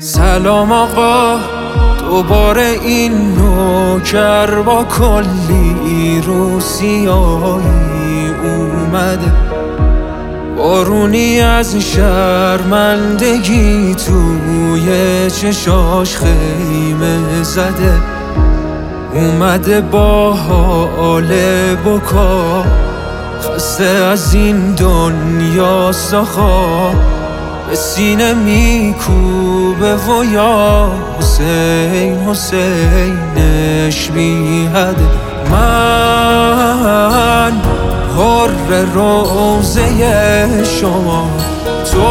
سلام آقا، دوباره این نوکر با کلی روسیایی اومده. بارونی از شرمندگی توی چشاش خیمه زده. اومده با حال بکا، خسته از این دنیا ساخا، به سینه میکوبه و یا حسین حسینش بیهده. من حر روزه شما، تو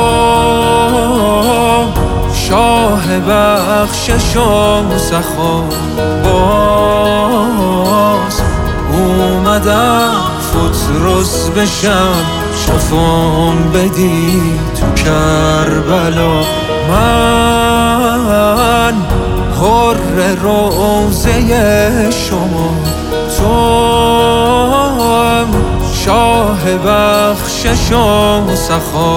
شاه بخشش و سخا. باز اومدم فطرس بشم، شفام بدی تو کربلا. من حر روزه شما، تو شاه بخشش و سخا.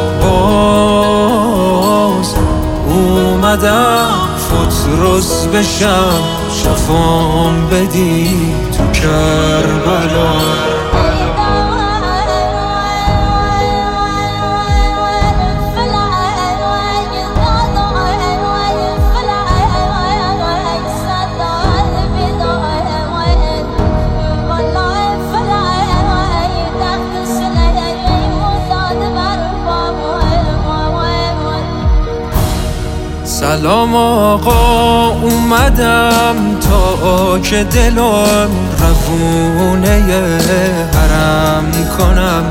باز اومدم فطرس بشم، شفام بدی تو کربلا. سلام آقا، اومدم تا که دلم روونه حرم کنم.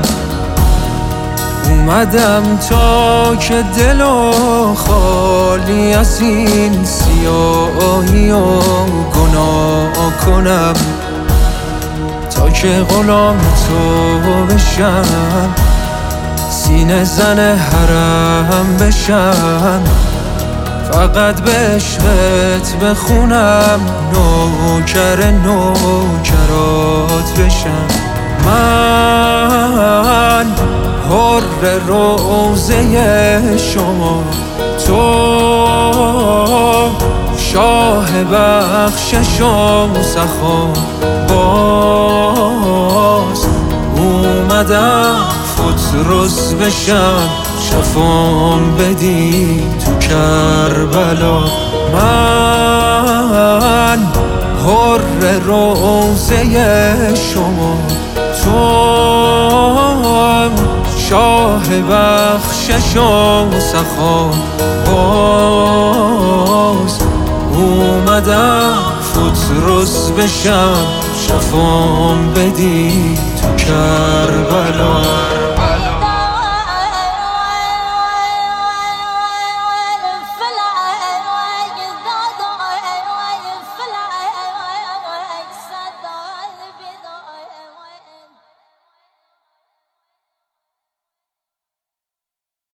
اومدم تا که دلو خالی از این سیاهی و گناه کنم، تا که غلام تو بشم، سینه زن حرم بشم. فقط به عشقت بخونم، نوکر نوکرات بشم. من حر روزه شما، تو شاه بخشش و سخا. باز اومدم فطرس بشم، شفام بدی تو کربلا. من حر روزه شما، تو شاه بخشش و سخا. باز اومدم فطرس بشم، شفام بدی تو کربلا.